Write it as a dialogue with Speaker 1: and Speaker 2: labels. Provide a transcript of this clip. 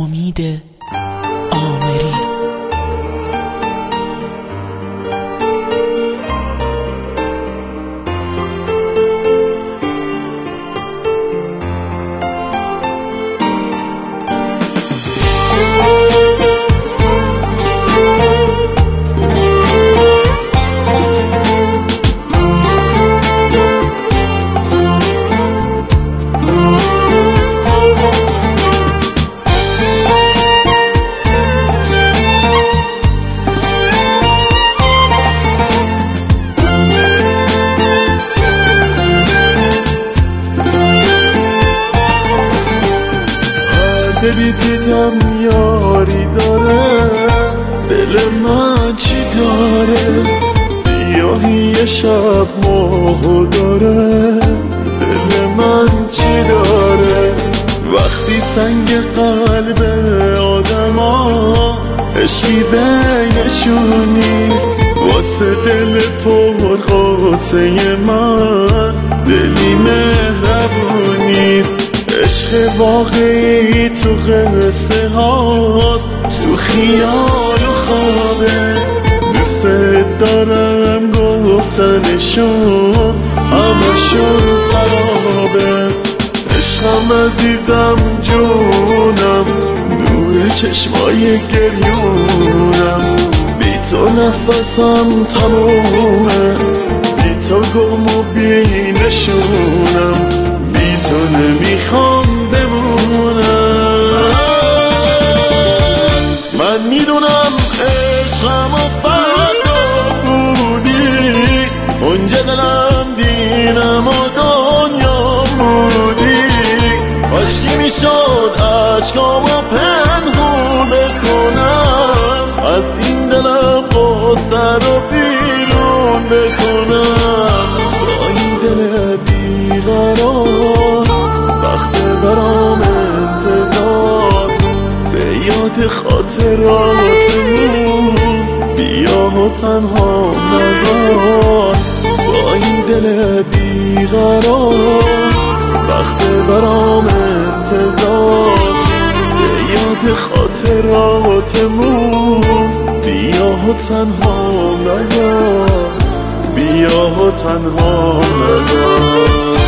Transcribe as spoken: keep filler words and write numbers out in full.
Speaker 1: امید آمری.
Speaker 2: دلی دیدم یاری داره، دل من چی داره؟ سیاهی شب ماهو داره، دل من چی داره؟ وقتی سنگ قلب آدم ها عشقی بینشون نیست، واسه دل پر قاسه من دلی مهربون نیست. عشق واقعی تو قصه هاست، تو خیال و خوابه، دوست دارم گفتنشون همشون سرابه. عشقم عزیزم جونم، نور چشمای گریونم، بی تو نفسم تمومه، بی تو گم و بی نشونم، بی تو نمیخوام بمونم. من میدونم عشقم و فردا بودی، اونجا دلم دینم و دنیا بودی، کاشکی میشد عشقامو پنهون بکنم، از این دلم قصه رو بیرون بکنم. با این دل بیقرار سخته برام انتظار، به یاد خاطراتمون بیا و تنها نذار. با این دل بیقرار سخته برام انتظار، به یاد خاطراتمون بیا و تنها نذار، بیا و تنها نذار.